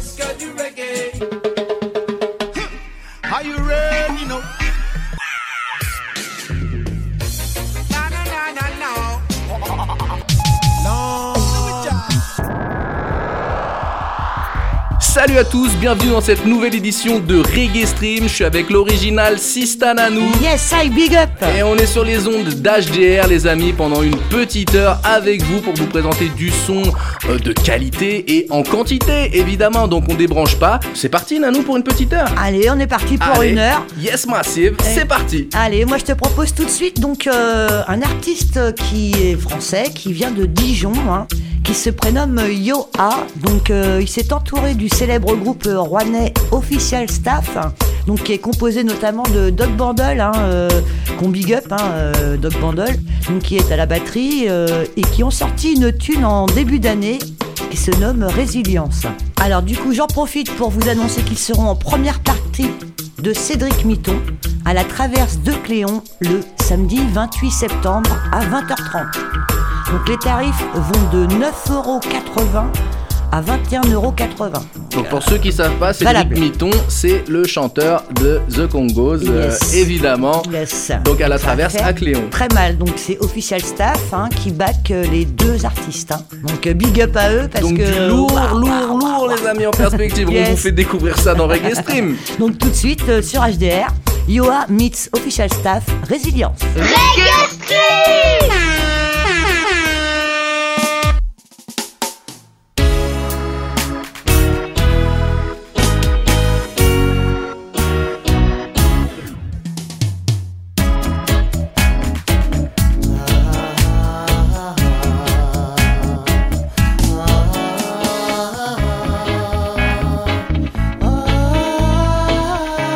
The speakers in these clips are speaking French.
que du reggae. Are you ready now? Na na na na na. No. Salut à tous, bienvenue dans cette nouvelle édition de Reggae Stream. Je suis avec l'original Sista Nanou. Yes, I big up. Et on est sur les ondes d'HDR les amis pendant une petite heure avec vous pour vous présenter du son de qualité et en quantité évidemment. Donc on débranche pas. C'est parti Nanou pour une petite heure. Allez, on est parti pour Allez. une heure. Yes Massive, c'est parti. Allez, moi je te propose tout de suite donc un artiste qui est français, qui vient de Dijon, qui se prénomme Yo-A. Donc il s'est entouré du célèbre groupe rouennais Official Staff, donc qui est composé notamment de Doc Bandol, qu'on big up, Doc Bandol, donc qui est à la batterie et qui ont sorti une tune en début d'année qui se nomme Résilience. Alors du coup j'en profite pour vous annoncer qu'ils seront en première partie de Cédric Mitton à la Traverse de Cléon le samedi 28 septembre à 20h30. Donc les tarifs vont de 9,80€ à 21,80€. Donc pour ceux qui savent pas, Cédric Valable. Mitton, c'est le chanteur de The Congos, Yes. évidemment. Yes. Donc à la Ça Traverse fait à Cléon. Très mal, donc c'est Official Staff qui back les deux artistes. Donc big up à eux parce Donc que... du lourd les amis en perspective. Yes. On vous fait découvrir ça dans Reggae Stream. Donc tout de suite sur HDR, Yo-A meets Official Staff, Résilience.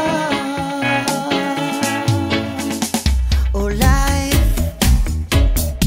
Oh life,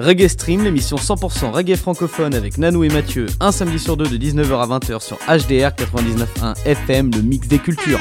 Reggae Stream, l'émission 100% reggae francophone avec Nanou et Mathieu, un samedi sur deux de 19h à 20h sur HDR 99.1 FM, le mix des cultures.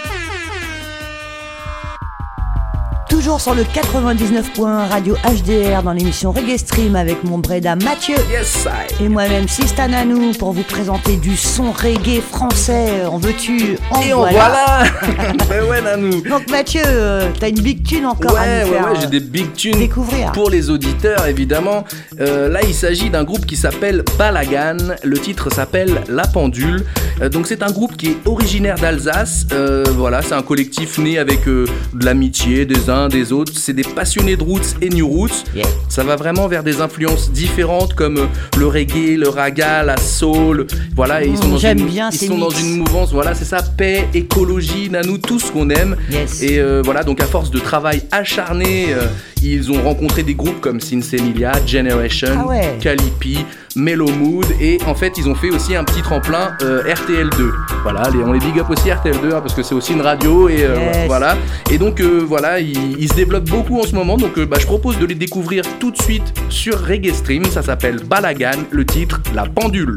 Toujours sur le 99.1 Radio HDR dans l'émission Reggae Stream avec mon Breda Mathieu. Yes, I. Et moi-même Sista Nanou pour vous présenter du son reggae français. En veux-tu, en Et voilà. on voilà. Ben ouais, Nanou. Donc Mathieu, t'as une big tune encore à nous faire j'ai des big tunes découvrir. pour les auditeurs évidemment. Là il s'agit d'un groupe qui s'appelle Balagan. Le titre s'appelle La Pendule. Donc c'est un groupe qui est originaire d'Alsace. Voilà, c'est un collectif né avec de l'amitié des uns des autres. C'est des passionnés de roots et new roots. Yeah. Ça va vraiment vers des influences différentes comme le reggae, le raga, la soul. Voilà, et ils sont dans j'aime une, bien ils ces sont dans mix. une mouvance. Voilà, c'est ça, paix, écologie, Nanou, tout ce qu'on aime. Yes. Et voilà, donc à force de travail acharné, ils ont rencontré des groupes comme Sins Emilia, Generation, Ah ouais. Calipi, Mellow Mood, et en fait ils ont fait aussi un petit tremplin RTL2. Voilà, on les big up aussi RTL2 parce que c'est aussi une radio et Yes. voilà. Et donc voilà, ils se développent beaucoup en ce moment. Donc je propose de les découvrir tout de suite sur Reggae Stream. Ça s'appelle Balagan, le titre La Pendule.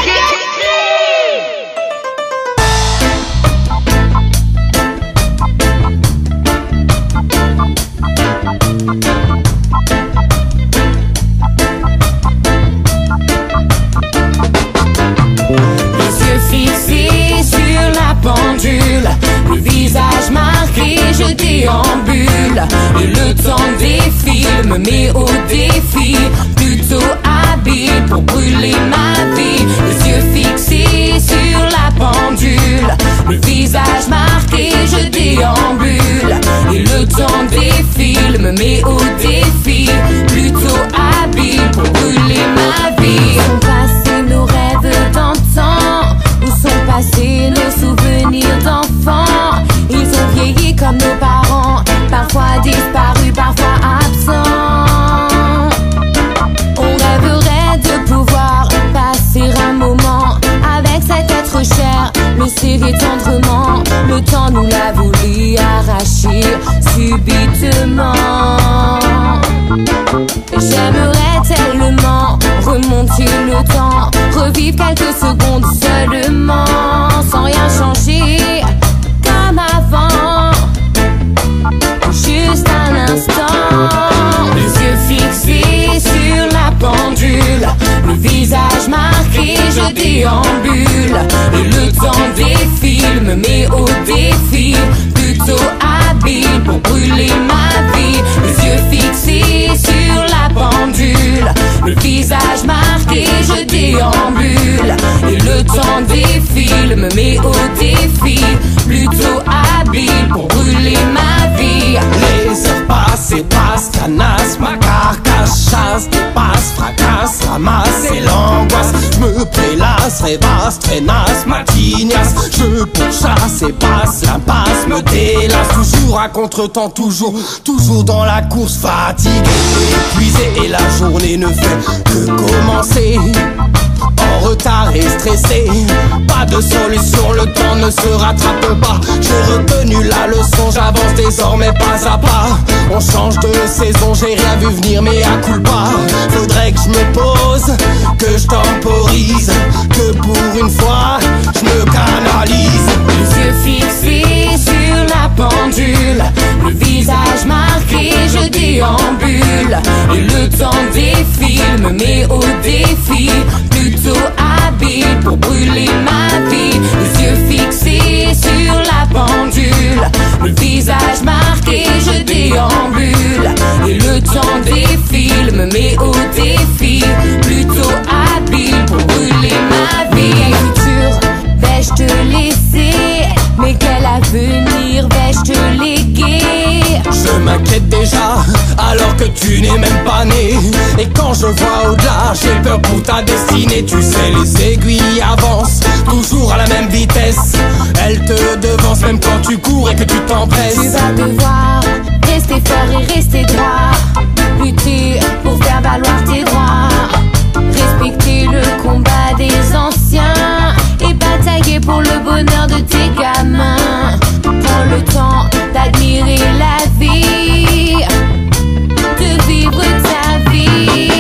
Pendule, le visage marqué, je déambule et le temps défile, me met au défi, plutôt habile pour brûler ma vie, les yeux fixés sur la pendule, le visage marqué, je déambule et le temps défile, me met au défi, plutôt habile pour brûler ma vie. Où sont passés nos rêves d'antan? Où sont passés nos souvenirs d'enfants? Ils ont vieilli comme nos parents, parfois disparus, parfois absents. On rêverait de pouvoir passer un moment avec cet être cher, le serrer tendrement. Le temps nous l'a voulu arracher subitement. J'aimerais tellement remonter le temps, revivre quelques secondes seulement, sans rien changer comme avant, juste un instant. Les yeux fixés sur la pendule, le visage marqué, je déambule et le temps défile, me met au défi, plutôt habile pour brûler ma vie. Les yeux fixés sur la pendule, le visage marqué, je déambule et le temps défile, me met au défi, plutôt habile pour brûler ma vie. Les heures passent et passent, canasse, ma carcasse, chasse, dépasse, fracasse, ramasse et l'angoisse. Je me prélasse, rêvasse, traînasse, ma tignasse. Je pourchasse et passe, l'impasse me délasse. Toujours à contre-temps, toujours dans la course, fatigué, épuisé. Et la journée ne fait que commencer. En retard et stressé, pas de solution, le temps ne se rattrape pas. J'ai retenu la leçon, j'avance désormais pas à pas. On change de saison, j'ai rien vu venir mais à culpa. Faudrait que je me pose, que je temporise, que pour une fois, je me canalise. Les yeux fixés sur la pendule, le visage marqué, je déambule et le temps défile, me met au défi, plutôt habile pour brûler ma vie. Les yeux fixés sur la pendule, le visage marqué, je déambule et le temps défile, me met au défi, plutôt habile pour brûler ma vie. Quel futur vais-je te laisser? Mais quel avenir vais-je te léguer? Je m'inquiète déjà, alors que tu n'es même pas né. Et quand je vois au-delà, j'ai peur pour ta destinée. Tu sais, les aiguilles avancent, toujours à la même vitesse. Elles te devancent même quand tu cours et que tu t'empresses. Tu vas devoir rester fort et rester droit, lutter pour faire valoir tes droits, respecter le combat des anciens et batailler pour le bonheur de tes gamins. Prends le temps d'admirer la vie, de vivre ta vie.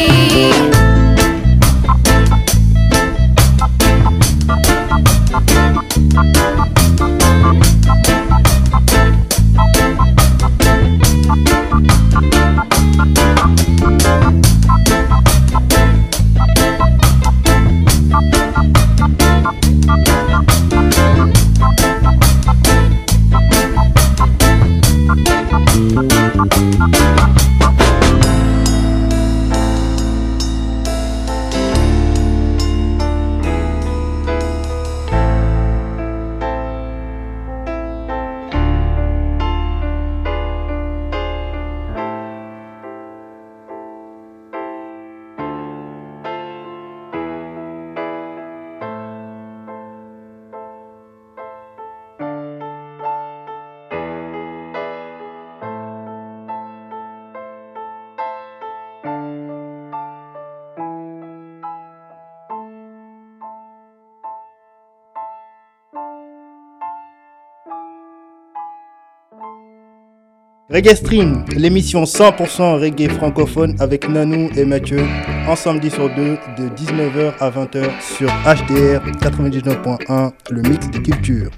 Reggae Stream, l'émission 100% reggae francophone avec Nanou et Mathieu, en samedi sur 2 de 19h à 20h sur HDR 99.1, le mix des cultures.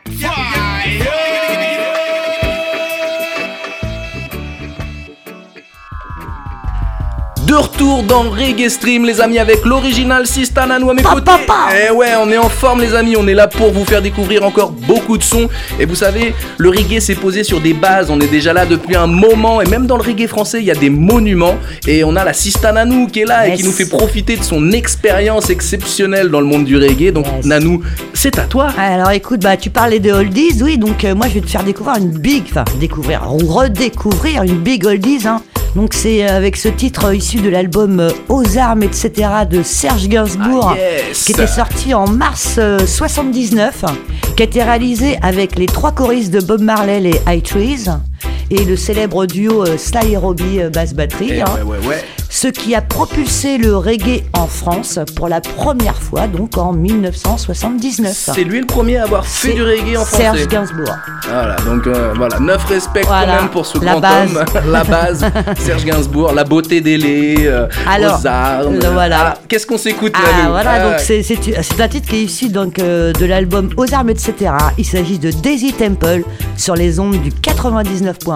De retour dans Reggae Stream, les amis, avec l'original Sista Nanou à mes côtés. Eh ouais, on est en forme, les amis. On est là pour vous faire découvrir encore beaucoup de sons. Et vous savez, le reggae s'est posé sur des bases. On est déjà là depuis un moment. Et même dans le reggae français, il y a des monuments. Et on a la Sista Nanou qui est là et qui nous fait profiter de son expérience exceptionnelle dans le monde du reggae. Donc, Nanou, c'est à toi. Alors écoute, tu parlais de oldies, oui. Donc moi, je vais te faire découvrir redécouvrir une big oldies, hein. Donc c'est avec ce titre issu de l'album Aux armes, etc. de Serge Gainsbourg, qui était sorti en mars 79, qui a été réalisé avec les 3 choristes de Bob Marley, les High Trees, et le célèbre duo Sly et Robbie basse-batterie. Ce qui a propulsé le reggae en France pour la première fois, donc en 1979. C'est lui le premier à avoir fait du reggae en français. Serge Gainsbourg. Voilà, donc voilà, 9 respects quand même pour ce grand homme. La base, Serge Gainsbourg, la beauté des laits, aux armes. Voilà. Qu'est-ce qu'on s'écoute, Nanou ? Donc c'est un titre qui est issu donc, de l'album Aux armes, etc. Il s'agit de Daisy Temple sur les ondes du 99.1.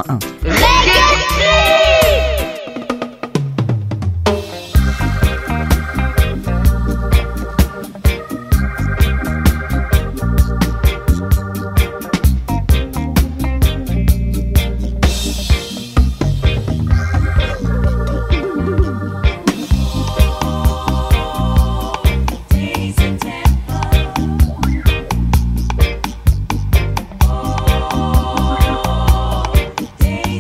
Daisy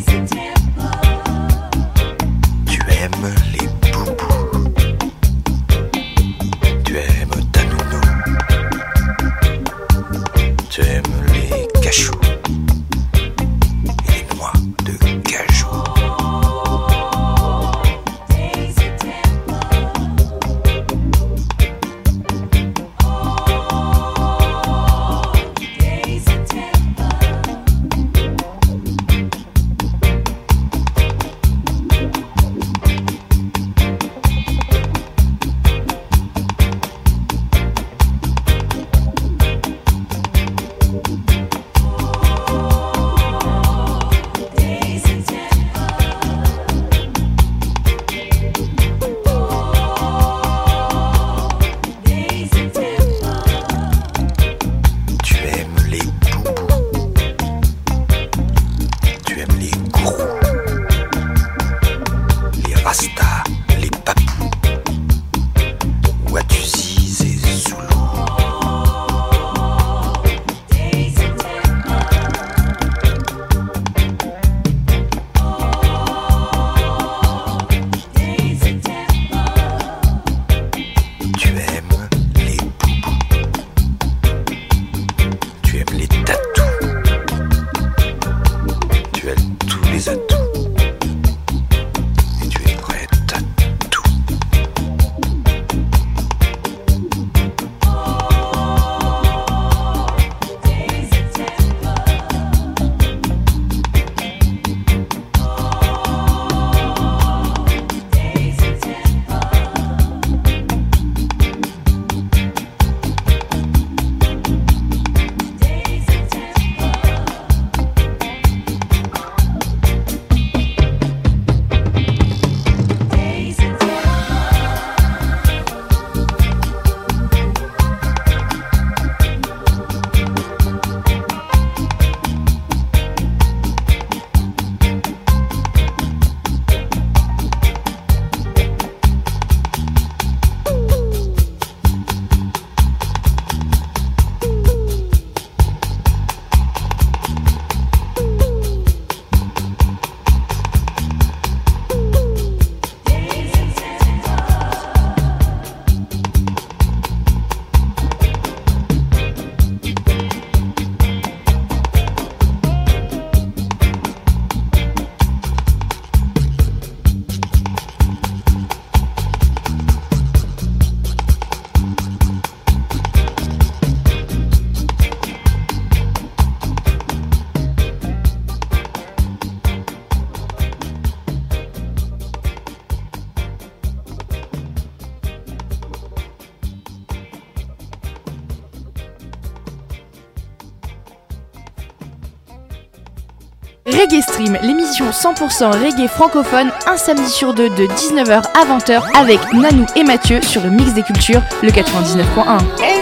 Reggae Stream, l'émission 100% reggae francophone, un samedi sur deux de 19h à 20h avec Nanou et Mathieu sur le Mix des Cultures, le 99.1.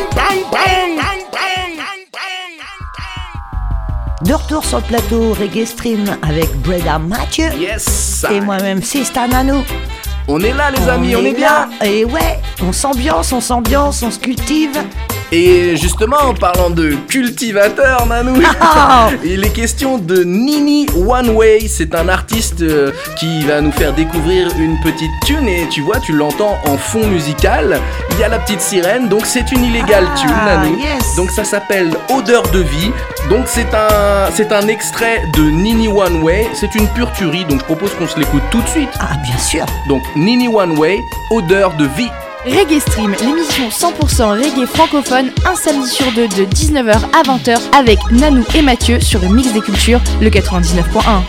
De retour sur le plateau Reggae Stream avec Breda Mathieu Yes. et moi-même Sista Nanou. On est là les amis, on est bien. Et ouais, on s'ambiance, on se cultive. Et justement, en parlant de cultivateur, Nanou, il est question de Nini One Way. C'est un artiste qui va nous faire découvrir une petite tune. Et tu vois, tu l'entends en fond musical. Il y a la petite sirène, donc c'est une illégale tune, Nanou. Yes. Donc ça s'appelle Odeur de vie. Donc c'est un extrait de Nini One Way. C'est une pure tuerie, donc je propose qu'on se l'écoute tout de suite. Ah, bien sûr. Donc Nini One Way, Odeur de vie. Reggae Stream, l'émission 100% reggae francophone, un samedi sur deux de 19h à 20h avec Nanou et Mathieu sur le Mix des Cultures, le 99.1.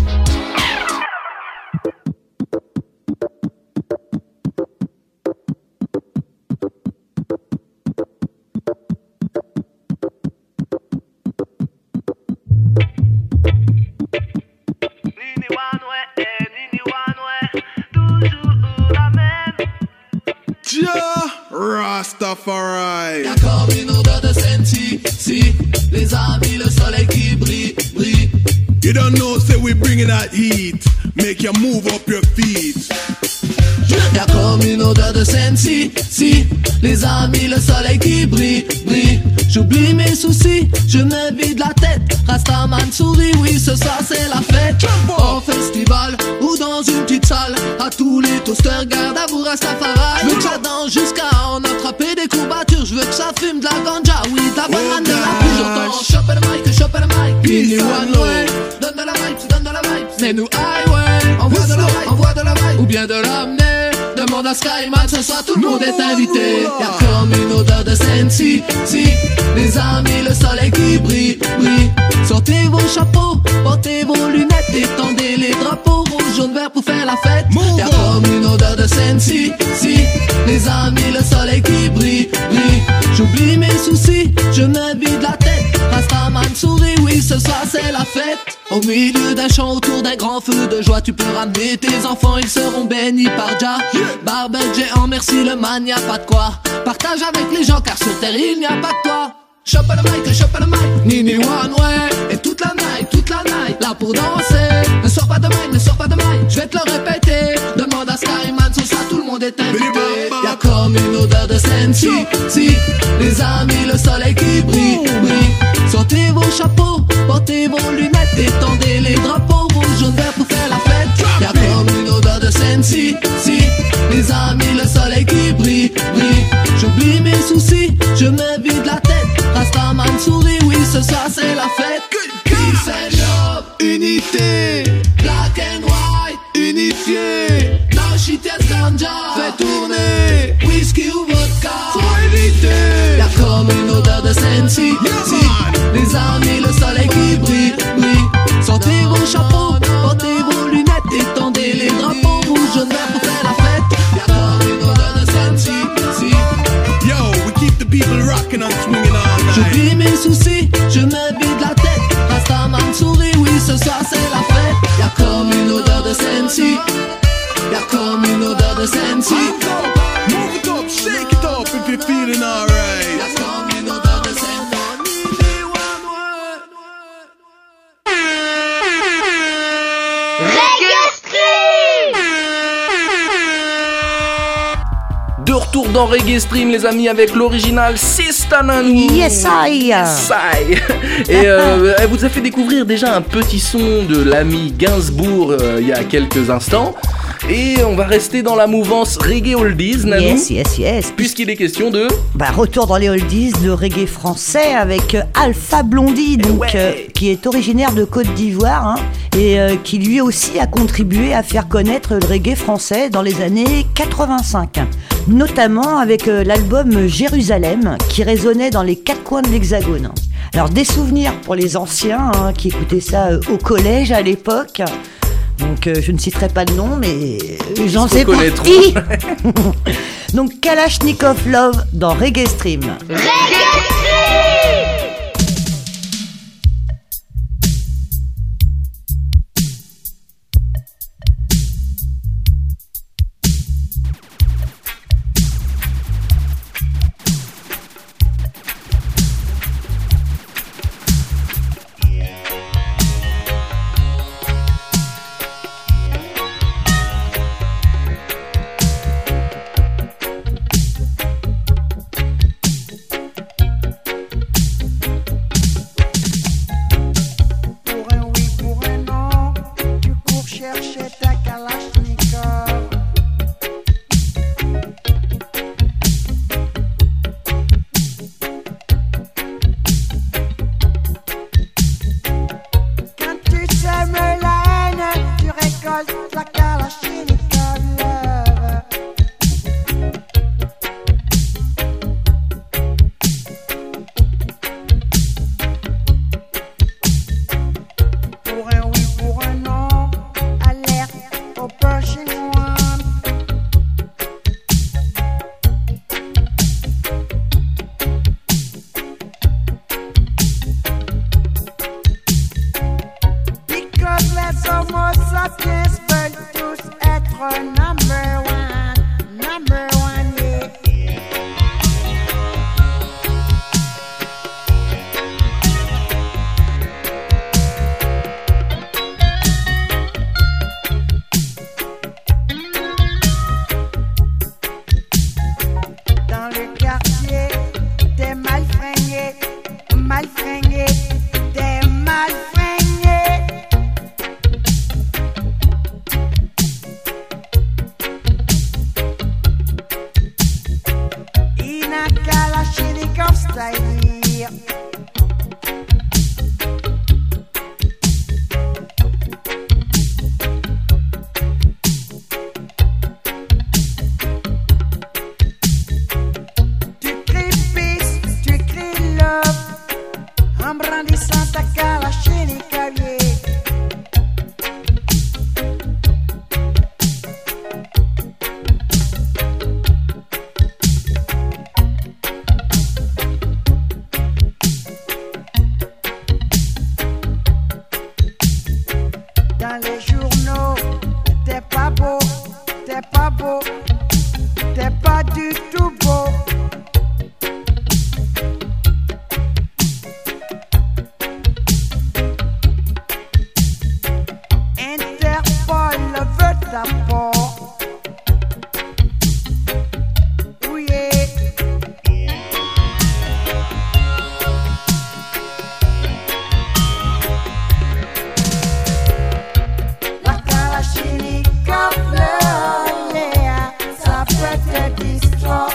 Rastafari. Y'a comme une odeur de senti, si les amis, le soleil qui brille, brille. You don't know, say we bringing that heat. Make you move up your feet. Y'a comme une odeur de senti, si les amis, le soleil qui brille, brille. J'oublie mes soucis, je me vide la tête. Rastaman sourit, oui, ce soir c'est la fête. Au festival ou dans une petite salle, à tous les toasters, garde à vous Rastafari. Je veux que ça danse jusqu'à en attraper des courbatures. Je veux que ça fume de la ganja, oui, de la banane, de la pluie. J'entends choper le mic, Nini One Way. Donne de la vibe, c'est nous highway. Envoie de la vibe, ou bien de l'amener. Demande à Skyman, ce soir tout le monde est invité. Y'a comme une odeur de sensi, si les amis, le soleil qui brille, brille. Sortez vos chapeaux, portez vos lunettes, étendez les drapeaux rouge, jaune, vert pour faire la fête. Y'a comme une odeur de sensi, si les amis, le soleil qui brille, brille. J'oublie mes soucis, je me vide la tête. Rastaman sourit, oui, ce soir c'est la fête. Au milieu d'un champ, autour d'un grand feu de joie, tu peux ramener tes enfants, ils seront bénis par Jah. Barbecue géant, merci le man, y'a pas de quoi. Partage avec les gens, car sur terre il n'y a pas que toi. Chope le mic, Nini One Way. Et toute la night, là pour danser. Ne sors pas de mic, je vais te le répéter. Demande à Skyman, ce soir tout le monde est invité. Y'a comme une odeur de sensi, si les amis, le soleil qui brille, brille. Sortez vos chapeaux, portez vos lunettes, étendez les drapeaux rouge, jaune, vert pour faire la fête. Y'a comme une odeur de sensi, si les amis, le soleil qui brille, brille. J'oublie mes soucis, je me vide la tête. Rastaman sourit, oui, ce soir c'est la fête. Peace and love, unité. Black and white, unifié. Now she test ganja, fait tourner. Whisky ou vodka, faut éviter. Y'a comme une odeur de sensi, si les amis, le soleil qui brille, brille. Sortez vos chapeaux, portez vos lunettes, étendez les drapeaux rouge, jaune, vert pour faire la fête. Y'a comme une odeur de sensi, si. Yo, we keep the people rocking and swinging all night. J'oublie mes soucis, je me vide la tête. Rastaman sourit, oui, ce soir c'est la fête. Y'a comme une odeur de sensi. Y'a comme une odeur de sensi. Move it up, shake it up if you're feeling alright. Y'a comme une odeur de sensi. De retour dans Reggae Stream, les amis, avec l'original Sista Nanou. Yes, I. Yes, I. Et elle vous a fait découvrir déjà un petit son de l'ami Gainsbourg il y a quelques instants. Et on va rester dans la mouvance Reggae Oldies, Nanou. Yes. Puisqu'il est question de... Retour dans les oldies de reggae français avec Alpha Blondy, donc, Ouais. qui est originaire de Côte d'Ivoire, hein, et qui lui aussi a contribué à faire connaître le reggae français dans les années 85. Notamment avec l'album Jérusalem, qui résonnait dans les quatre coins de l'Hexagone. Alors des souvenirs pour les anciens, hein, qui écoutaient ça au collège à l'époque. Donc je ne citerai pas de nom, mais j'en sais partie. Donc Kalashnikov Love dans Reggae Stream. artistes veulent tous être number one, yeah. Dans le quartier, t'es mal fringué, t'es mal fringué. Ina Kalashnikov style. Tu cries peace, tu cries love, en brandissant ta Kalashnikov, yeah. Dans les journaux, t'es pas beau, t'es pas beau, t'es pas du tout beau. Interpol veut ta peau. Oui, la Kalashnikov, yeah, ça peut te destroy.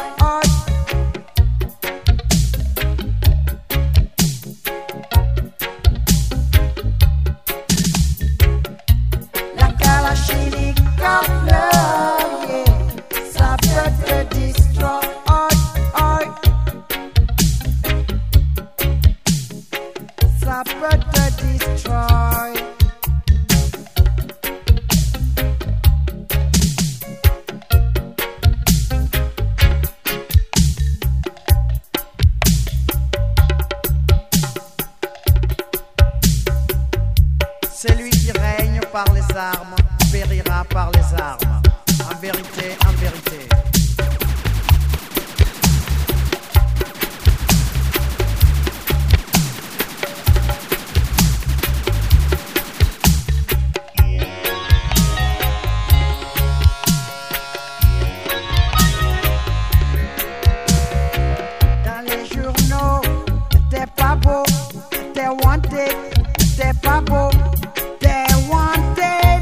La Kalashnikov, yeah, ça peut te destroy. Ça peut te destroy. Celui qui règne par les armes périra par les armes. En vérité, en vérité. Dans les journaux, t'es pas beau, t'es wanted, t'es pas beau, t'es wanted.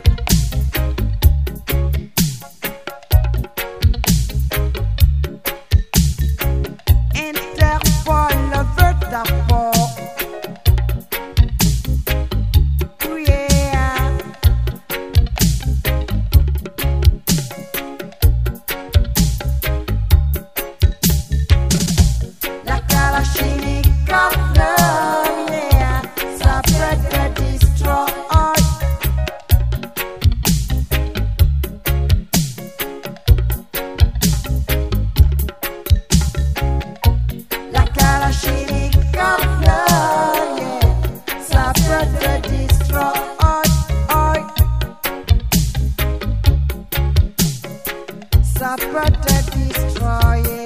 Interpol veut ta peau. Oh yeah. La Kalashnikov, yeah, ça peut te destroy. La Kalashnikov, yeah, ça peut te destroy. Ça peut te destroyer.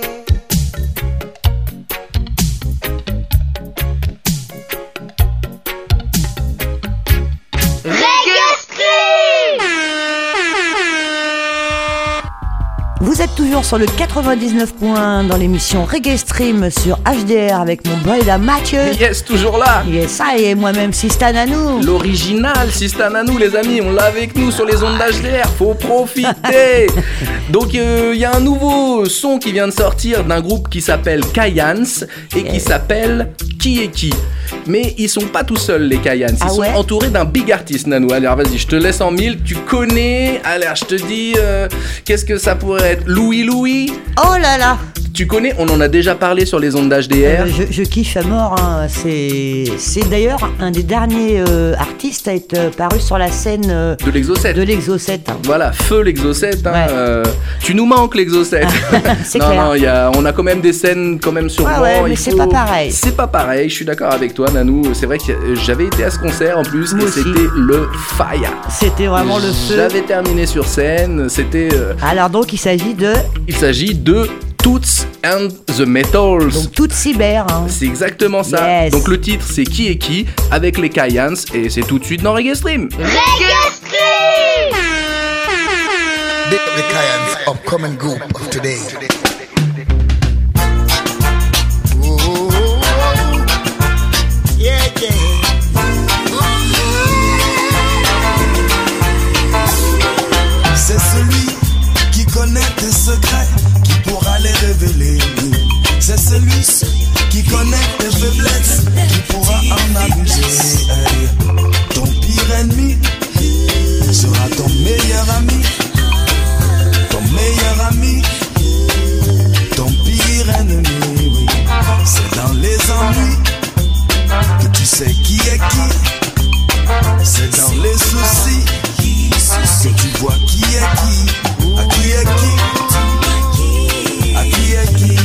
Vous êtes toujours sur le 99.1 dans l'émission Reggae Stream sur HDR avec mon brother Mathieu. Yes, toujours là. Yes, ça et moi-même Sista Nanou. L'original Sista Nanou, les amis, on l'a avec nous sur les ondes d'HDR, faut profiter. Donc il y a un nouveau son qui vient de sortir d'un groupe qui s'appelle Kayans et qui s'appelle Qui est qui. Mais ils sont pas tout seuls les Kayans, ils sont entourés d'un big artiste Nanou. Allez, vas-y, je te laisse en mille, tu connais. Allez, je te dis, qu'est-ce que ça pourrait être? Louis. Oh là là. Tu connais, on en a déjà parlé sur les ondes d'HDR. Je kiffe à mort, hein. C'est d'ailleurs un des derniers artistes à être paru sur la scène de l'Exo-7. Hein. Voilà, feu l'Exo-7. Hein, ouais. Tu nous manques l'Exo-7. C'est non, clair. On a quand même des scènes quand même sur ouais, Mans. Ouais, mais c'est pas pareil. C'est pas pareil, je suis d'accord avec toi, Nanou. C'est vrai que j'avais été à ce concert en plus Moi et aussi. c'était le fire. C'était vraiment le feu. J'avais terminé sur scène, c'était... Alors donc il s'agit de Toots and the Metals. Donc Toots Cyber. Hein. C'est exactement ça. Yes. Donc le titre c'est Qui est qui avec les Kayans et c'est tout de suite dans Reggae Stream. The Kayans upcoming group of today. C'est celui qui connaît tes secrets qui pourra les révéler. C'est celui qui connaît tes faiblesses qui pourra en abuser. Hey. Ton pire ennemi sera ton meilleur ami. Ton meilleur ami, ton pire ennemi. Oui. C'est dans les ennuis que tu sais qui est qui. C'est dans les soucis que tu vois qui est qui. À qui est qui. À qui est qui.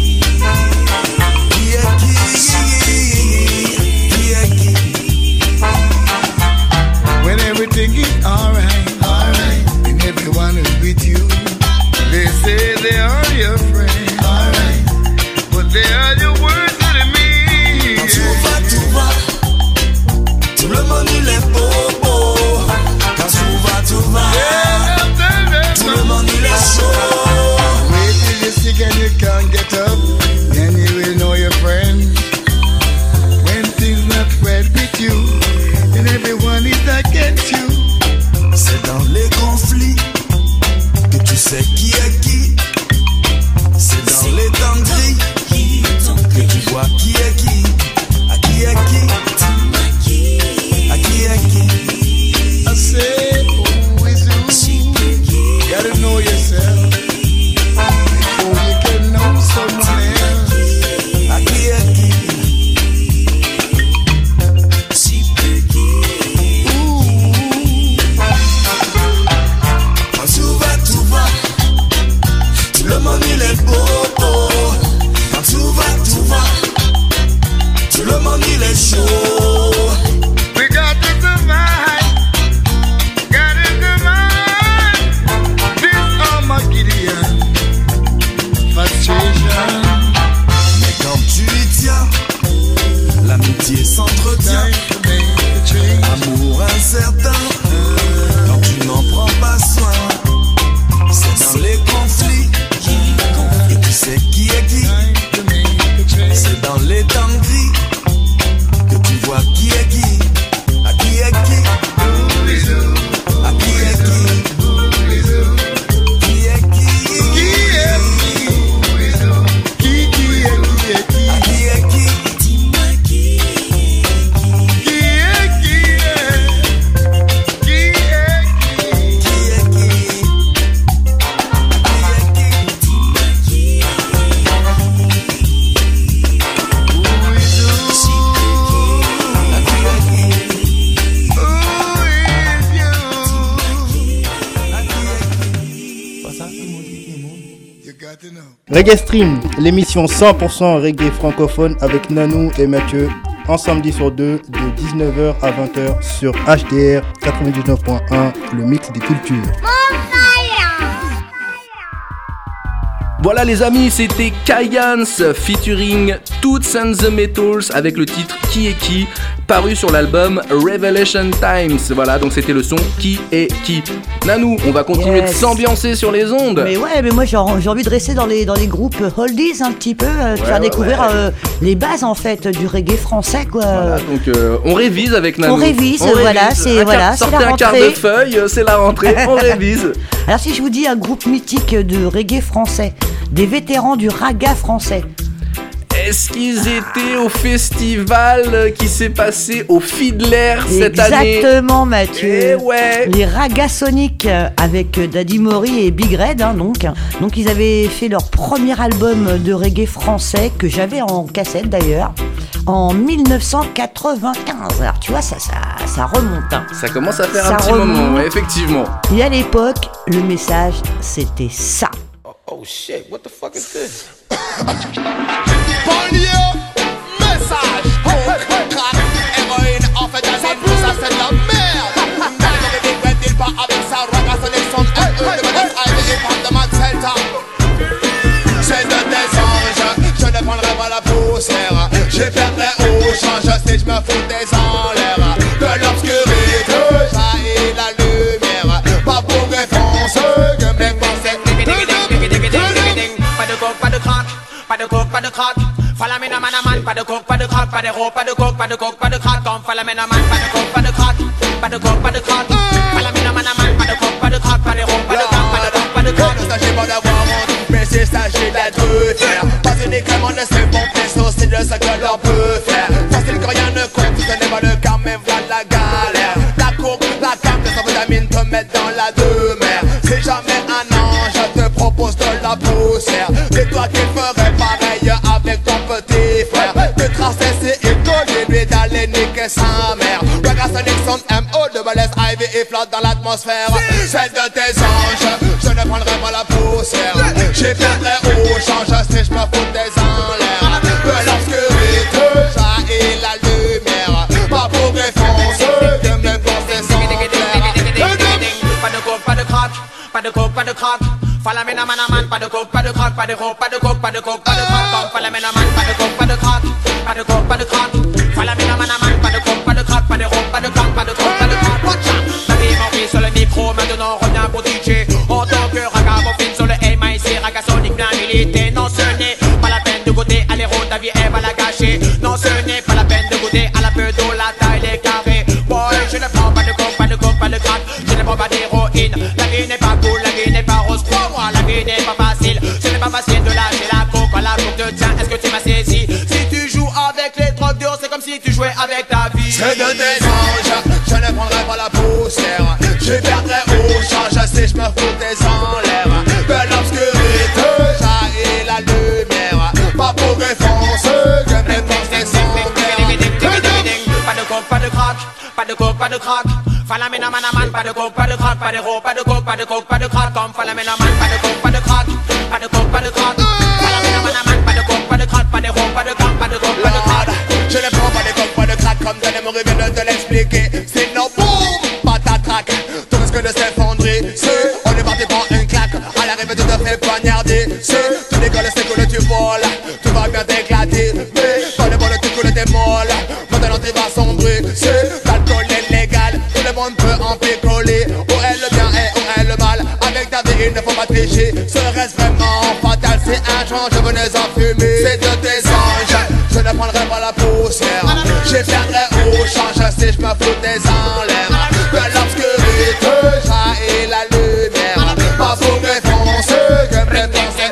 Qui est qui. Qui est qui. When everything is alright, and everyone is with you, they say they are your friend, but they are your worst enemy. Tout va, tout le monde il est beau. Quand tout va, tout le monde il est chaud. Wait till you're sick and you can't get up, then you will know your friend. When things not right with you, and everyone is against you. C'est dans les conflits que tu sais qui est qui. C'est dans les temps gris que tu vois qui est qui. À qui est qui. À qui est qui. I say, who is who? Gotta know yourself before you can know someone else. À qui est qui. Quand tout va, tout le monde il est beau. Quand tout va, tout le monde il est chaud. We got to survive, gotta survive. This Armageddon, frustration. Mais quand tu y tiens, l'amitié s'entretient. Amour incertain, quand tu n'en prends pas soin. C'est dans les conflits et tu sais qui est qui. C'est dans les temps gris que tu vois qui est qui. À qui est qui. À qui est qui. Qui est qui. À qui est qui. Reggae Stream, l'émission 100% reggae francophone avec Nanou et Mathieu, en samedi sur 2 de 19h à 20h sur HDR 99.1, le mix des cultures. Voilà les amis, c'était Kayans featuring Toots and the Metals avec le titre Qui est qui, paru sur l'album Revelation Times. Voilà, donc c'était le son Qui est qui. Nanou, on va continuer de s'ambiancer sur les ondes. Mais ouais, mais moi j'ai envie de rester dans les groupes oldies un petit peu, faire découvrir les bases en fait du reggae français quoi. Voilà, donc on révise avec Nanou. On révise, voilà, c'est la rentrée. Sortez un quart de feuille, c'est la rentrée, on révise. Alors si je vous dis un groupe mythique de reggae français, des vétérans du raga français. Est-ce qu'ils étaient au festival qui s'est passé au Fiddler cette année? Exactement, Mathieu. Eh ouais. Les Ragasonic avec Daddy Mori et Big Red, donc ils avaient fait leur premier album de reggae français que j'avais en cassette d'ailleurs en 1995. Alors tu vois, ça remonte. Ça commence à faire Ça un petit remonte. moment, ouais, effectivement. Et à l'époque, le message c'était ça. Oh shit, what the fuck is this? Banlieue, message, crack, héroïne, amphétamine, tout ça c'est de la merde. Dans les big red deal pas avec ça, Ragasonic son de menace, Ivy et Pandaman Celta. C'est de tes anges, je ne prendrai pas la poussière. J'ai perdrai au change si je me fous des en l'air. De l'obscurité, jaillit la lumière. Pas pour réponse que mes pensées. Pas de coke, pas de crack, pas de coke, pas de crack. Follow me, no man, a man. Pas de coke, pas de crack, pas de rope, pas de coke, pas de coke, pas de crack. Come follow me, no man. Pas de coke, pas de crack, pas de coke, pas de crack. Follow me, no man, a man. Pas de coke, pas de crack, pas de rope, pas de crack, pas de coke, pas de crack. Il ne s'agit pas d'avoir honte, mais s'il s'agit d'être fier. Pas uniquement de ses bons faits, aussi de ce que l'on peut faire. Facile que rien ne compte, ce n'est pas le cas, mais voilà la galère. La coke, la cam, les amphétamines te mettent dans la demeure. Si jamais un ange te propose de la poussière, dis-toi qu'il ferait pareil avec ton petit frère. De tracer ses écoles, lui d'aller niquer sa mère. Ragasonic son M.O. de balèze, Ivy et flotte dans l'atmosphère. C'est de tes anges, je ne prendrai pas la poussière. J'y perdrai au change si je me fous des en l'air. De l'obscurité, jaillit la lumière. Pas pour défoncer, que mes pensées sont claires. Pas de coke, pas de crack, pas de coke, pas de crack. Follow me, no man, a man. Pas de coke, pas de crack, pas de rope, pas de coke, pas de coke, pas de crack. Come follow me, no man. Pas de coke, pas de crack, pas de coke, pas de crack. Follow me, no man, a man. Pas de coke, pas de crack, pas de rope, pas de crack, pas de coke, pas de crack. Watch out. David Mori sur le micro, maintenant on revient pour DJ. En tant que ragamuffin sur le MIC, Ragasonic bien milité. Non, ce n'est pas la peine de goûter à l'héros, ta vie elle va la gâcher. Non, ce n'est pas la peine de goûter à la peu d'eau, la taille, les carrés. Boy, je ne prends pas de coke, pas de coke, pas de crack. Je ne prends pas d'héroïne. La vie n'est pas cool, la vie n'est pas rose. Crois-moi, la vie n'est pas facile. Ce n'est pas facile de lâcher la coke quand la coke te tient. Est-ce que tu m'as saisi? Si tu joues avec les drogues dures, c'est comme si tu jouais avec ta vie. C'est de tes anges, je ne prendrai pas la poussière. Je perdrai au change si je me fous des en l'air. De l'obscurité, jaillit la lumière. Pas pour défoncer, que mes pensées sont claires. Pas de coke, pas de crack, pas de coke, pas de crack. Follow me, no man, a man. Pas de coke, pas de crack, pas de rope, pas de coke, pas de coke, pas de crack. Come follow me, no man. Pas de coke, pas de crack, pas de coke, pas de crack. Follow me, no man, a man. Pas de coke, pas de crack, pas de rope, pas de crack, pas de coke, pas de crack. Je ne prends pas de coke, pas de crack, comme Danny Mori vient de te l'expliquer. Sinon, boum, patatrac, tout risque de s'effondrer. On est parti pour une claque, à l'arrivée tu te fais poignarder. Tu décolles, c'est cool, tu voles, tu vas bien t'éclater. Mais quand le vol, tu coules tes molles, maintenant tu vas sombrer. L'alcool est légal, tout le monde peut en picoler. Où est le bien et où est le mal? Avec ta vie, il ne faut pas tricher. Serait-ce vraiment fatal si un jour je venais en fumer? C'est de tes anges, je ne prendrai pas la poussière. Je perdrai au change si je me fous des en l'air. De l'obscurité, jaillit la lumière. Pas pour défoncer, que mes pensées.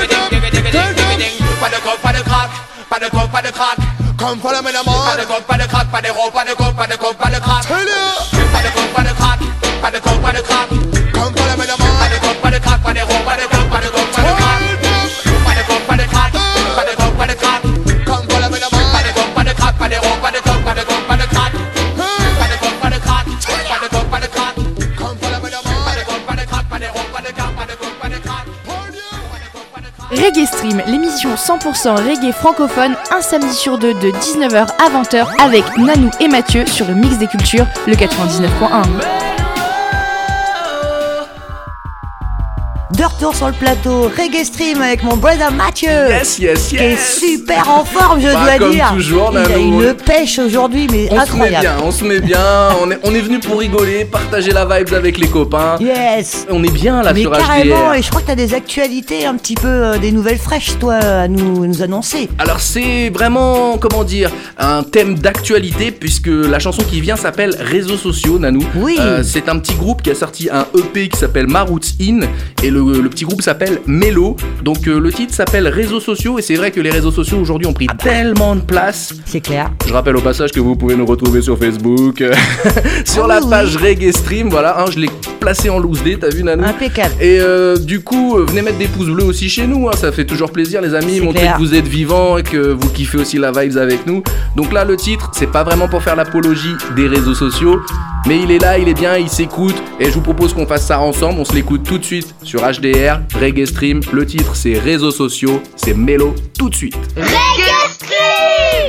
Pas de coke, pas de crack, pas de coke, pas de crack. Come follow me, no man. Pas de coke, pas de crack, pas de rope, pas de coke, pas de coke, pas de crack. Pas de coke, pas de crack, pas de coke, pas de crack. Come follow me, no man. Pas de coke, pas de crack, pas de rope, pas de coke, pas de coke, pas de crack. Pas de coke, pas de crack, pas de coke, pas de crack. Come follow me, no man. Pas de coke, pas de crack, pas de rope, pas de coke, pas de coke, pas de crack. Pas de coke, pas de crack, pas de coke, pas de crack. Come follow me, no man. Pas de coke, pas de crack, pas de rope, pas de coke, pas de coke, pas de crack. Reggae Stream, l'émission 100% reggae francophone, un samedi sur deux de 19h à 20h avec Nanou et Mathieu sur le Mix des Cultures, le 99.1. De retour sur le plateau, Reggae Stream avec mon brother Mathieu. Yes, yes, Qui est yes. super en forme, je Bah, dois comme dire. toujours, Il a Nanou. une pêche aujourd'hui, mais On se met incroyable. bien, on se met bien. On est venu pour rigoler, partager la vibes avec les copains. Yes. On est bien là Mais sur carrément, HDR. et je crois que t'as des actualités un petit peu, des nouvelles fraîches, toi, à nous annoncer. Alors c'est vraiment, comment dire, un thème d'actualité puisque la chanson qui vient s'appelle Réseaux sociaux, Nanou. Oui. C'est un petit groupe qui a sorti un EP qui s'appelle My Roots In et le le petit groupe s'appelle Mélo. Donc le titre s'appelle Réseaux sociaux, et c'est vrai que les réseaux sociaux aujourd'hui ont pris tellement de place. C'est clair. Je rappelle au passage que vous pouvez nous retrouver sur Facebook, sur la page Reggae Stream, voilà, hein, je l'ai placé en loose day, t'as vu Nanou? Impeccable. Et du coup, venez mettre des pouces bleus aussi chez nous, hein, ça fait toujours plaisir les amis, montrer clair. que vous êtes vivants et que vous kiffez aussi la vibes avec nous. Donc là le titre, c'est pas vraiment pour faire l'apologie des réseaux sociaux, mais il est là, il est bien, il s'écoute, et je vous propose qu'on fasse ça ensemble, on se l'écoute tout de suite sur HDR, Reggae Stream, le titre c'est Réseaux sociaux, c'est Mélo, tout de suite. Reggae Stream!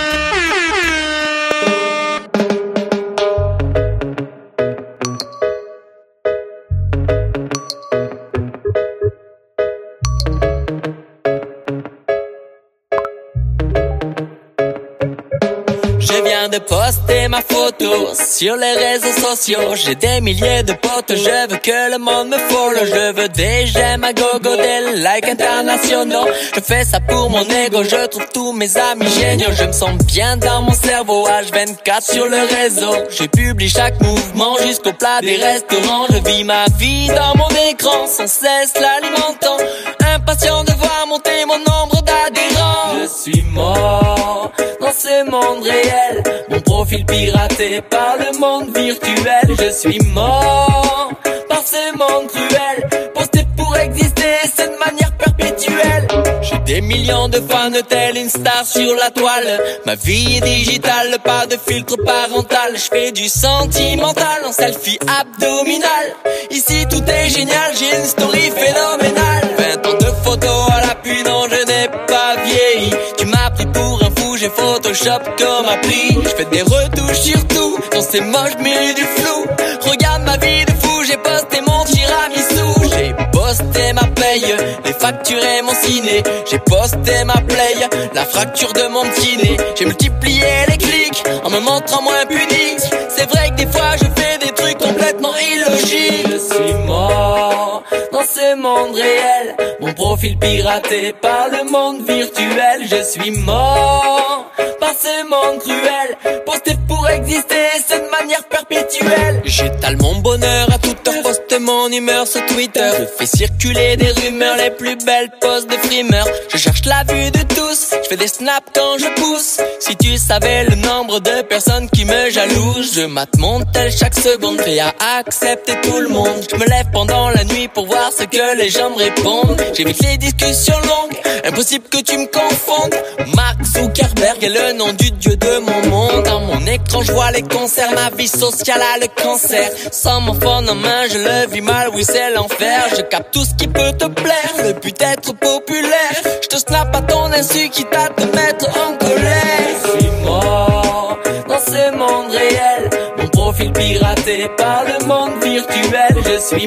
Je viens de poster ma photo sur les réseaux sociaux. J'ai des milliers de potes, je veux que le monde me follow. Je veux des j'aime à gogo, des likes internationaux. Je fais ça pour mon ego, je trouve tous mes amis géniaux. Je me sens bien dans mon cerveau, H24 sur le réseau. Je publie chaque mouvement jusqu'au plat des restaurants. Je vis ma vie dans mon écran, sans cesse l'alimentant. Impatient de voir monter mon nombre d'adhérents. Je suis mort dans ce monde réel, mon profil piraté par le monde virtuel. Je suis mort par ce monde cruel, posté pour exister, c'est de manière perpétuelle. J'ai des millions de fans, telle une star sur la toile. Ma vie est digitale, pas de filtre parental. Je fais du sentimental en selfie abdominal. Ici tout est génial, j'ai une story phénoménale. 20 ans de photos à l'appui, non je n'ai pas vieilli. Tu m'as pris pour un fou, j'ai Photoshop comme appli. Je fais des retouches sur tout, non c'est moche mais du flou. Regarde ma vie de fou, j'ai posté mon tiramisu. J'ai posté ma paye, les factures et mon ciné. J'ai posté ma play, la fracture de mon petit nez. J'ai multiplié les clics en me montrant moins punique. C'est vrai que des fois je fais des trucs complètement illogiques. Je suis mort dans ce monde réel, mon profil piraté par le monde virtuel. Je suis mort par ce monde cruel, posté pour exister, c'est de manière perpétuelle. J'étale mon bonheur à toute heure, poste mon humeur sur Twitter. Je fais circuler des rumeurs, les plus belles poses de frimeur. Je cherche la vue de tous, je fais des snaps quand je pousse. Si tu savais le nombre de personnes qui me jalousent. Je mate mon tel chaque seconde, prêt à accepter tout le monde. Je me lève pendant la nuit pour voir ce que les gens me répondent. J'évite les discussions longues, impossible que tu me confondes. Mark Zuckerberg est le nom du dieu de mon monde. Dans mon écran je vois les concerts, ma vie sociale a le cancer. Sans mon phone en main je le vis mal, oui c'est l'enfer. Je capte tout ce qui peut te plaire, le but d'être populaire. Je te snap à ton insu quitte à te mettre en colère. Je suis mort dans ce monde réel, mon profil piraté par le monde virtuel. Je suis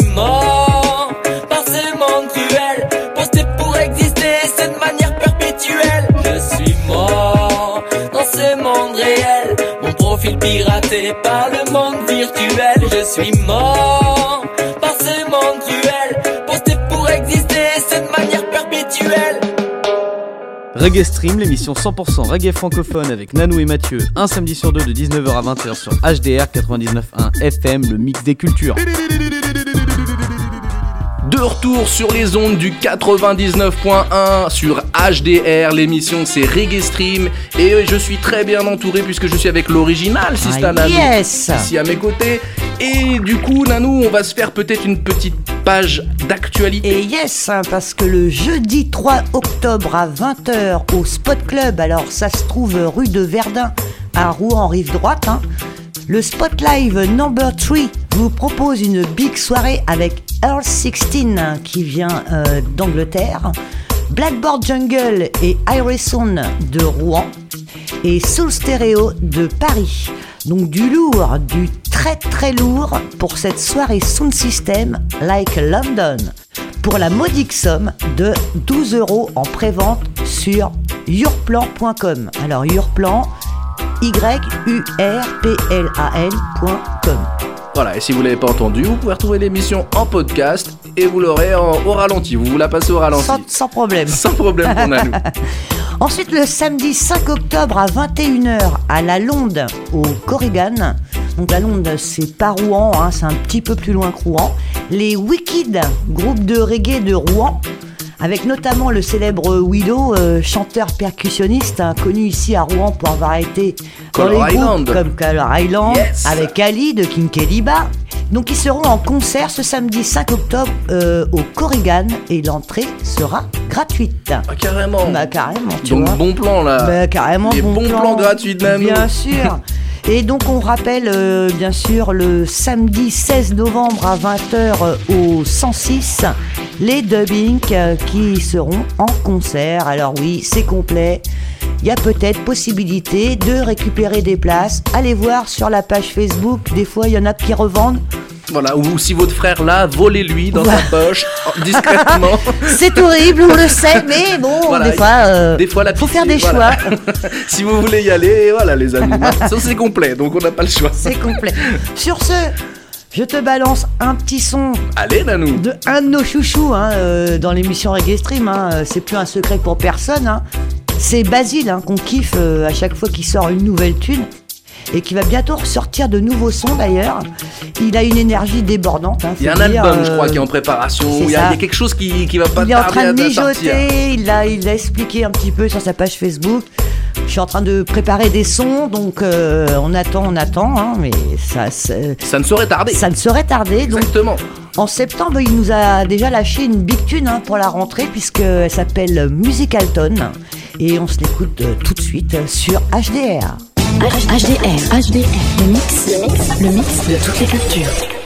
mort par ce monde cruel, posté pour exister, c'est de manière perpétuelle. Je suis mort dans ce monde réel, mon profil piraté par le monde virtuel. Je suis mort par ce monde cruel, posté pour exister, c'est de manière perpétuelle. Reggae Stream, l'émission 100% reggae francophone avec Nanou et Mathieu, un samedi sur deux de 19h à 20h sur HDR 99.1 FM, le mix des cultures. De retour sur les ondes du 99.1 sur HDR, l'émission c'est Reggae Stream et je suis très bien entouré puisque je suis avec l'original Sista Nanou ici à mes côtés. Et du coup Nanou, on va se faire peut-être une petite page d'actualité. Et yes, parce que le jeudi 3 octobre à 20h au Spot Club, alors ça se trouve rue de Verdun à Rouen, rive droite, le Spot Live Number 3 vous propose une big soirée avec Earl 16 qui vient d'Angleterre, Blackboard Jungle et Ireson de Rouen et Soul Stereo de Paris. Donc du lourd, du très très lourd pour cette soirée Sound System Like London pour la modique somme de 12€ en prévente sur yourplan.com. Alors Yourplan, YURPLAN.com. Voilà, et si vous ne l'avez pas entendu, vous pouvez retrouver l'émission en podcast et vous l'aurez au ralenti. Vous la passez au ralenti. Sans problème. Sans problème pour Nanou. Ensuite, le samedi 5 octobre à 21h à La Londe, au Corrigan, Donc la Londe, c'est pas Rouen, hein, c'est un petit peu plus loin que Rouen. Les Wicked, groupe de reggae de Rouen, avec notamment le célèbre Willow, chanteur percussionniste, hein, connu ici à Rouen pour avoir été dans les groupes comme Color Island, yes, avec Ali de King Keliba. Donc ils seront en concert ce samedi 5 octobre au Corrigan et l'entrée sera gratuite. Ah, carrément. Bah carrément, tu donc vois. Bon plan là. Bah carrément. Les bons plans gratuits même. Bien sûr. Et donc on rappelle bien sûr le samedi 16 novembre à 20h au 106, les Dubbing qui seront en concert. Alors oui, c'est complet. Il y a peut-être possibilité de récupérer des places. Allez voir sur la page Facebook, des fois il y en a qui revendent. Voilà, ou si votre frère l'a, volez-lui dans sa poche, discrètement. C'est horrible, on le sait, mais bon, voilà, des fois, la faut faire des choix. Si vous voulez y aller, voilà les amis, ça c'est complet, donc on n'a pas le choix. C'est complet. Sur ce, je te balance un petit son. Allez, Nanou. De un de nos chouchous hein, dans l'émission Reggae Stream, hein, c'est plus un secret pour personne. Hein. C'est Basile hein, qu'on kiffe à chaque fois qu'il sort une nouvelle tune. Et qui va bientôt ressortir de nouveaux sons d'ailleurs. Il a une énergie débordante. Hein, il y a un album, je crois, qui est en préparation. Il y a quelque chose qui va pas tarder à sortir. Il est en train de mijoter. Il a expliqué un petit peu sur sa page Facebook. Je suis en train de préparer des sons, donc on attend, hein, mais ça ne saurait tarder. Ça ne saurait tarder. Exactement. Donc, en septembre, il nous a déjà lâché une big tune hein, pour la rentrée, puisqu'elle s'appelle Musicalton. Et on se l'écoute tout de suite sur HDR. HDR, le mix de toutes les cultures.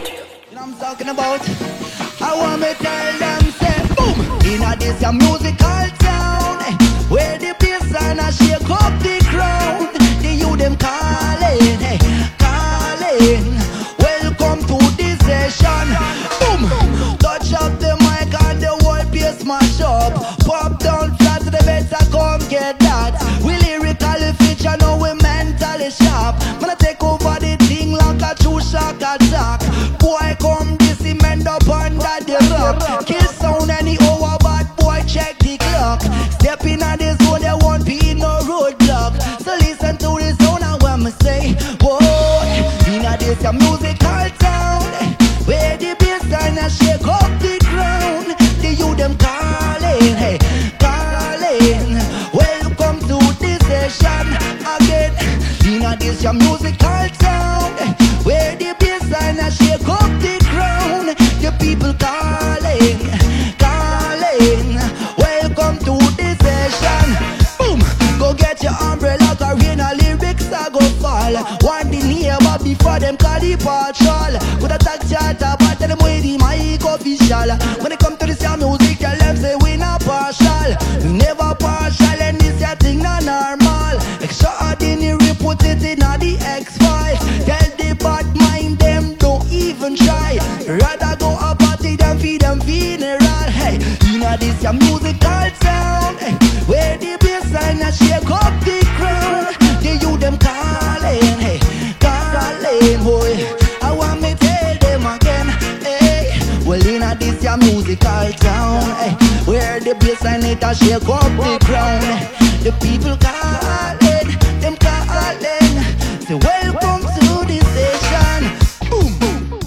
I want me tell them say boom in this a musical town where the bassline a shake up the ground. The youth them calling, hey, calling. Welcome to the session. Boom, touch up the mic and the whole bass mash up. Pop down flat to the better come get that. We lyrically feature now we mentally sharp. Man I take over the thing like a true shock attack. Boy come this cement up under the rock. Kill sound any hour, bad boy check the clock. Step in at the zone, there won't be no roadblock. So listen to the sound and when me say, boy, in a this a musical town where the bassline a shake up the ground. The youth them calling, hey, calling. Welcome to the session again. In a this a musical town where the bassline a shake up the ground. The people calling, calling. Welcome to the session. Boom, go get your umbrella, arena lyrics I go fall. One the neighbor before them call the patrol. Could attack charter, but tell them with the mic official. When they come to this your music, tell them say we not partial. We never partial and this your thing not normal. Extraordinary, put it in the X-Files. Tell the bad mind them don't even try. Rather go a party than feed them funeral. Hey, you know this your musical sound, hey, where the bassline a shake up the ground. The youth them calling, hey, calling, boy. I want me tell them again, hey. Well, you know this your musical town, hey, where the bassline it a shake up the ground. The people calling, them calling. Say welcome to the station. Boom, boom.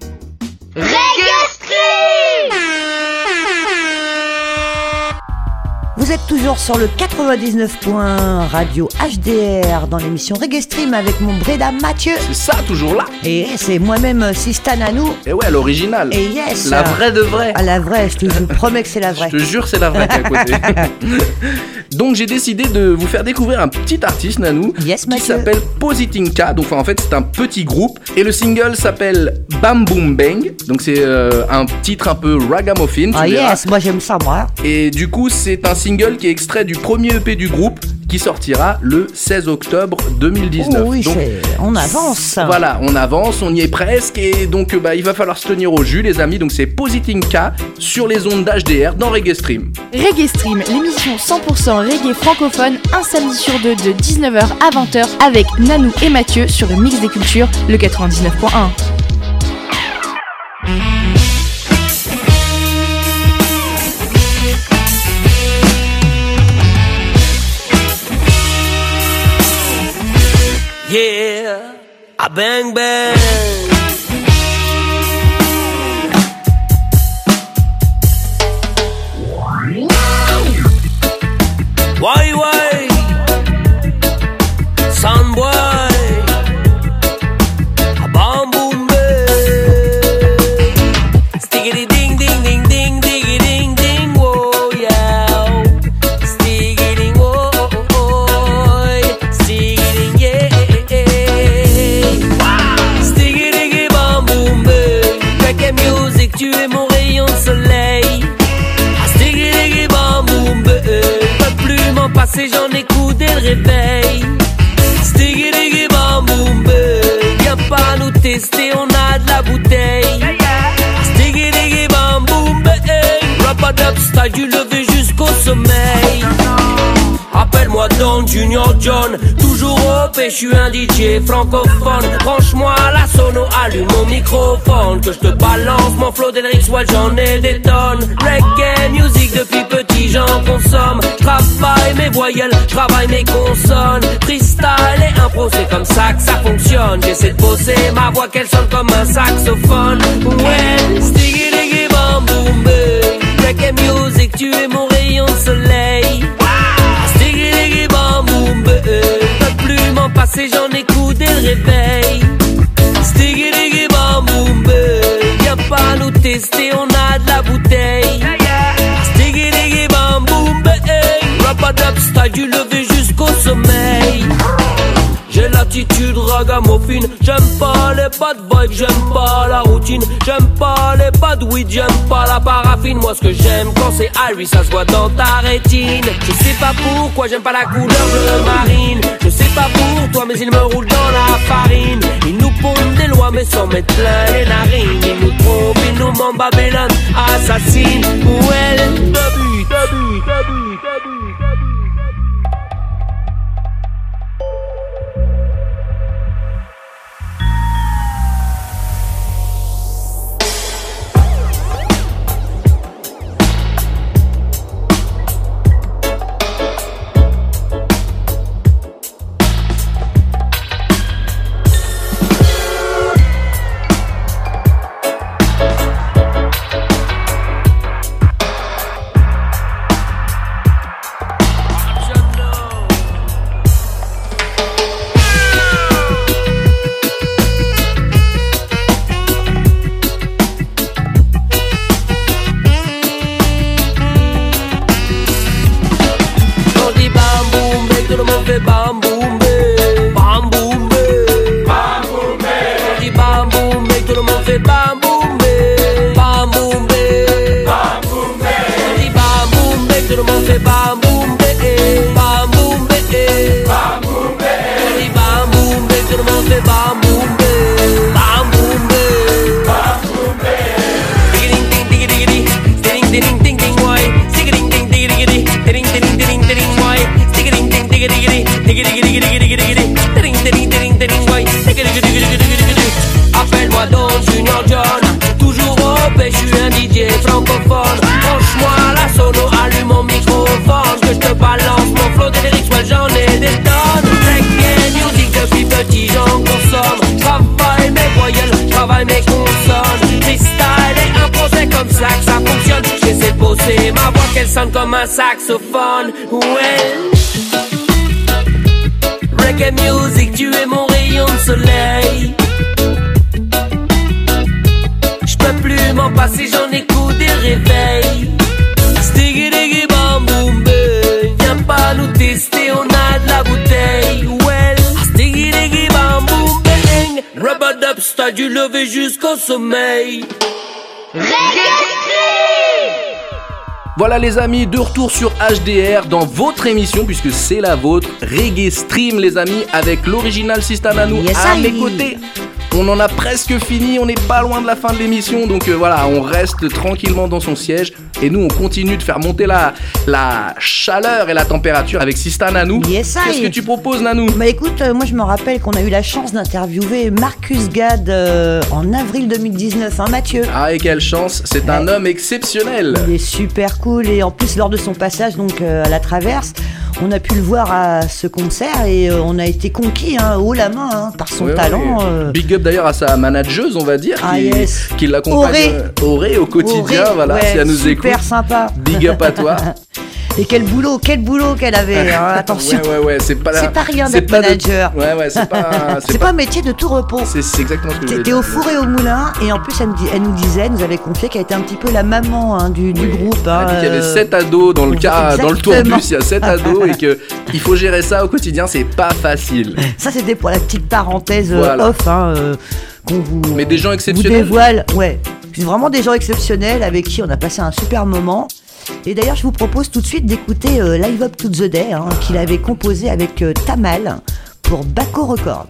Reggae Stream. Vous êtes toujours sur le 99 radio HDR dans l'émission Reggae Stream avec mon Breda Mathieu. C'est ça, toujours là. Et c'est moi-même Sista Nanou. Et ouais, l'original. Et yes. La vraie de vraie. Ah, la vraie, je te promets que c'est la vraie. Je te jure, c'est la vraie qui est à côté. Donc j'ai décidé de vous faire découvrir un petit artiste, Nanou, qui s'appelle Positinka. Donc en fait c'est un petit groupe et le single s'appelle Bam Boom Bang. Donc c'est un titre un peu ragamuffin. Ah yes, moi j'aime ça moi. Et du coup c'est un single qui est extrait du premier EP du groupe qui sortira le 16 octobre 2019. Oh oui, donc, on avance. Voilà, on avance, on y est presque et donc il va falloir se tenir au jus les amis. Donc c'est Positinka sur les ondes d'HDR dans Reggae Stream. Reggae Stream, l'émission 100% reggae francophone, un samedi sur deux de 19h à 20h avec Nanou et Mathieu sur le mix des cultures, le 99.1. Yeah, I've bang bang. Why, Sunboy, a bomb boom stiggity ding ding ding ding diggy ding ding whoa yeah, stiggity whoa stiggity yeah, stiggity bomb boom reggae music, tu es mon rayon de soleil. Stiggity bomb boom plus m'en passer, j'en ai coudé le réveil. Stiggity bam boom, viens pas nous tester, on a de la bouteille. Stiggity bam boom, rub-a-dub style du lever jusqu'au sommeil. Appelle-moi Don Junior John, toujours au je suis un DJ francophone. Branche-moi la sono, allume mon microphone, que je te balance mon flow d'Elrix, ouais j'en ai des tonnes. Reggae music depuis petit j'en consomme. Travaille mes voyelles, travaille mes consonnes. Freestyle et impro, c'est comme ça que ça fonctionne. J'essaie de poser ma voix qu'elle sonne comme un saxophone. Ouais, stiggity bam boom reggae music, tu es mon rayon de soleil. Stiggity bam boom peux plus m'en passer, j'en ai coudé le réveil. Stiggity bam boom viens pas nous tester, on a de la bouteille. Stiggity bam boom rub-a-dub style du lever jusqu'au sommeil. J'ai l'attitude ragamuffin, j'aime pas les bad vibes, j'aime pas la routine, j'aime pas les bad weed, j'aime pas la paraffine. Moi ce que j'aime quand c'est Iris, ça se voit dans ta rétine. Je sais pas pourquoi j'aime pas la couleur bleu marine, je sais pas pour toi mais il me roule dans la farine. Ils nous pondent des lois mais sans mettre plein les narines. Ils nous trompent, ils nous mentent, Babylone assassine. Ouais, début. Appelle-moi Don Junior John, toujours au je suis un DJ francophone. Branche-moi la sono, allume mon microphone, que je te balance mon flow de lyrics, ouais j'en ai des tonnes. Reggae music depuis petit j'en consomme. Travaille mes voyelles, travaille mes consonnes. Freestyle et impro, c'est comme ça que ça fonctionne. J'essaie de bosser ma voix qu'elle sonne comme un saxophone. Ouais, reggae music, tu es mon rayon de soleil. J'peux plus m'en passer, j'en ai coudé le réveil. Stiggity bam boom viens pas nous tester, on a de la bouteille. Well, stiggity bam boom bang, rub-a-dub style du lever jusqu'au sommeil. Voilà les amis, de retour sur HDR dans votre émission, puisque c'est la vôtre, Reggae Stream les amis, avec l'original Sista Nanou à mes côtés. On en a presque fini, on n'est pas loin de la fin de l'émission, donc voilà, on reste tranquillement dans son siège et nous on continue de faire monter la chaleur et la température avec Sista Nanou. Qu'est-ce que tu proposes Nanou? Bah écoute, moi je me rappelle qu'on a eu la chance d'interviewer Marcus Gad en avril 2019, hein Mathieu? Ah et quelle chance, c'est un homme exceptionnel. Il est super cool et en plus lors de son passage donc à la Traverse, On a pu le voir à ce concert et on a été conquis haut la main par son talent. Big up d'ailleurs à sa manageuse, on va dire, qui l'accompagne Auré au quotidien. Auré, voilà, si elle nous écoute. Super sympa. Big up à toi. Et quel boulot qu'elle avait, attention. Ouais, c'est pas rien d'être manager. C'est pas. C'est pas un métier de tout repos. C'est exactement ce que je voulais dire. T'es au four et au moulin, et en plus elle nous avait confié qu'elle était un petit peu la maman du groupe. Elle a dit qu'il y avait 7 ados dans le tourbus, il y a 7 ados et qu'il faut gérer ça au quotidien, c'est pas facile. Ça c'était pour la petite parenthèse off qu'on vous. Mais des gens exceptionnels. Vous dévoile, c'est vraiment des gens exceptionnels avec qui on a passé un super moment. Et d'ailleurs, je vous propose tout de suite d'écouter Live Up to the Day, qu'il avait composé avec Tamal pour Baco Records.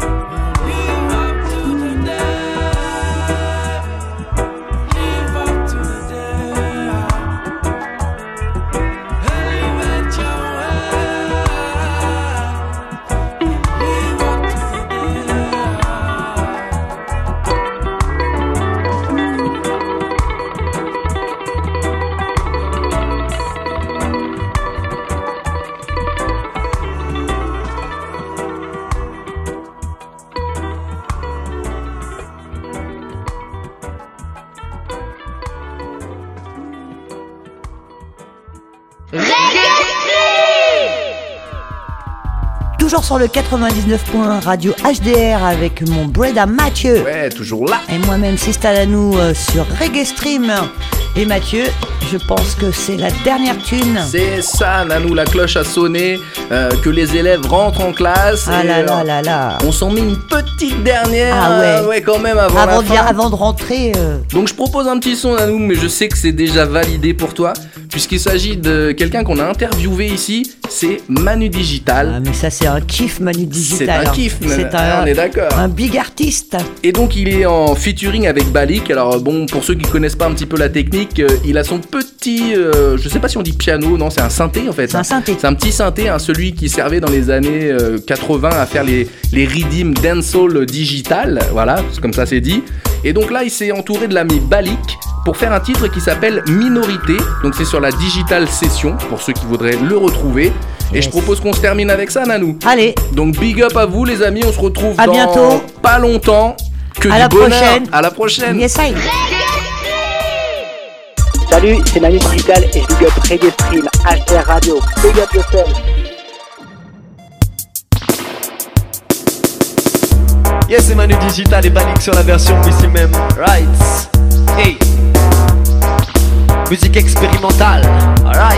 Live up Toujours sur le 99.1 Radio HDR avec mon Breda Mathieu. Ouais, toujours là. Et moi-même, Sista Nanou sur Reggae Stream. Et Mathieu, je pense que c'est la dernière tune. C'est ça, Nanou, la cloche a sonné, que les élèves rentrent en classe. Ah là là là là. On s'en met une petite dernière. Ah ouais, quand même, avant la fin. Avant de rentrer. Donc je propose un petit son, Nanou, mais je sais que c'est déjà validé pour toi, puisqu'il s'agit de quelqu'un qu'on a interviewé ici, c'est Manu Digital. Ah mais ça c'est un kiff, Manu Digital. C'est un kiff, on est d'accord. Un big artiste. Et donc il est en featuring avec Balik. Alors bon, pour ceux qui connaissent pas un petit peu la technique, il a son petit, je sais pas si on dit piano, non, c'est un synthé en fait. C'est un synthé. C'est un petit synthé, hein, celui qui servait dans les années 80 à faire les redeem dancehall digital, voilà, c'est comme ça c'est dit. Et donc là il s'est entouré de l'ami Balik pour faire un titre qui s'appelle Minorité. Donc c'est sur la Digital Session, pour ceux qui voudraient le retrouver. Et je propose qu'on se termine avec ça, Nanou. Allez. Donc big up à vous les amis, on se retrouve à dans bientôt. Pas longtemps. Que à du la bonheur. Prochaine. À la prochaine. Yes, I. Salut, c'est Manu Digital et big up Reggae Stream, HDR Radio, big up yourself. Yes, c'est Manu Digital et Balik sur la version ici même. Right. Hey. Musique expérimentale. Alright.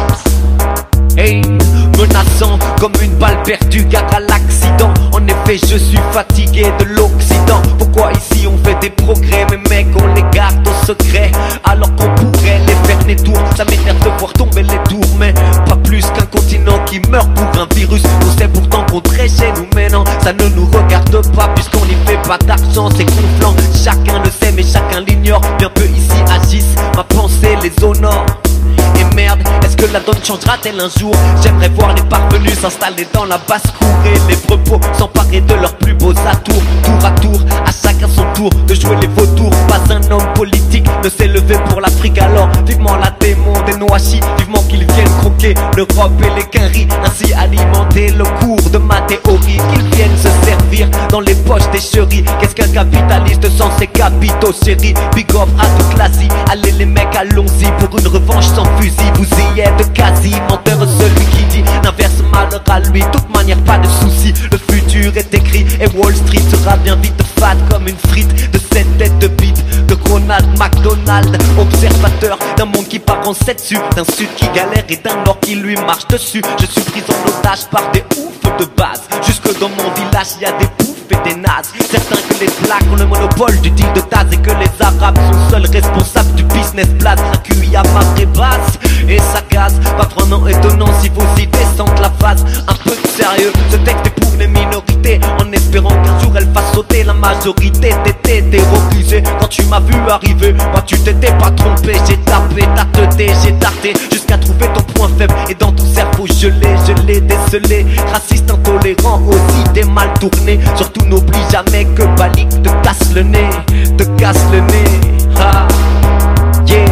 Hey. Menaçant comme une balle perdue car à l'accident. En effet je suis fatigué de l'Occident. Pourquoi ici on fait des progrès, mais mec on les garde au secret, alors qu'on pourrait les faire détour. Ça m'énerve de voir tomber les tours, mais pas plus qu'un continent qui meurt pour un virus. On sait pourtant qu'on traite chez nous, mais non, ça ne nous regarde pas puisqu'on n'y fait pas d'argent. C'est gonflant, chacun le sait mais chacun l'ignore. Bien peu ici agissent, ma pensée les honore. Et merde, est-ce que la donne changera-t-elle un jour? J'aimerais voir les parvenus s'installer dans la basse-cour et les propos s'emparer de leurs plus beaux atours. Tour à tour, à chacun son tour de jouer les vautours. Pas un homme politique ne s'est levé pour l'Afrique, alors vivement la démon des Noachis, vivement qu'ils viennent croquer l'Europe et les quinries, ainsi alimenter le cours de ma théorie. Qu'ils viennent se servir dans les poches des chéris. Qu'est-ce qu'un capitaliste sans ses capitaux, chéris? Big up à toute l'Asie, allez les mecs allons-y pour une revanche sans fusil. Vous y êtes quasi menteur, celui qui dit n'inverse malheur à lui. Toute manière pas de soucis, le futur est écrit et Wall Street sera bien vite fade comme une frite de 7 têtes de bite de Ronald McDonald. Observateur d'un monde qui part en 7 dessus, d'un sud qui galère et d'un nord qui lui marche dessus. Je suis pris en otage par des oufs de base. Jusque dans mon village y a des bouffes et des nazes. Certains que les blacks ont le monopole du deal de Taz et que les arabes sont seuls responsables du business blast. Un QI à marée basse et ça gaze. Pas vraiment étonnant si vos idées sentent la phase. Un peu de sérieux, ce texte est pour les minorités, en espérant qu'un jour elle fasse sauter la majorité. T'étais terrorisé quand tu m'as vu arriver, bah tu t'étais pas trompé. J'ai tapé, t'as teuté, j'ai tarté jusqu'à trouver ton point faible. Et dans ton cerveau je l'ai décelé. Raciste, intolérant, aussi des mal tournés. Surtout n'oublie jamais que Balik te casse le nez, te casse le nez. Ah, yeah.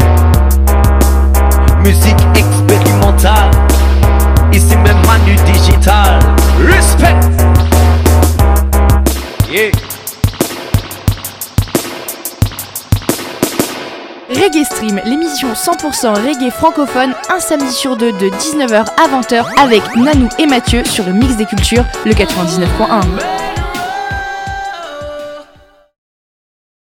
Musique expérimentale, ici même Manu Digital. Respect. Yeah. Reggae Stream, l'émission 100% reggae francophone, un samedi sur deux de 19h à 20h avec Nanou et Mathieu sur le Mix des Cultures, le 99.1.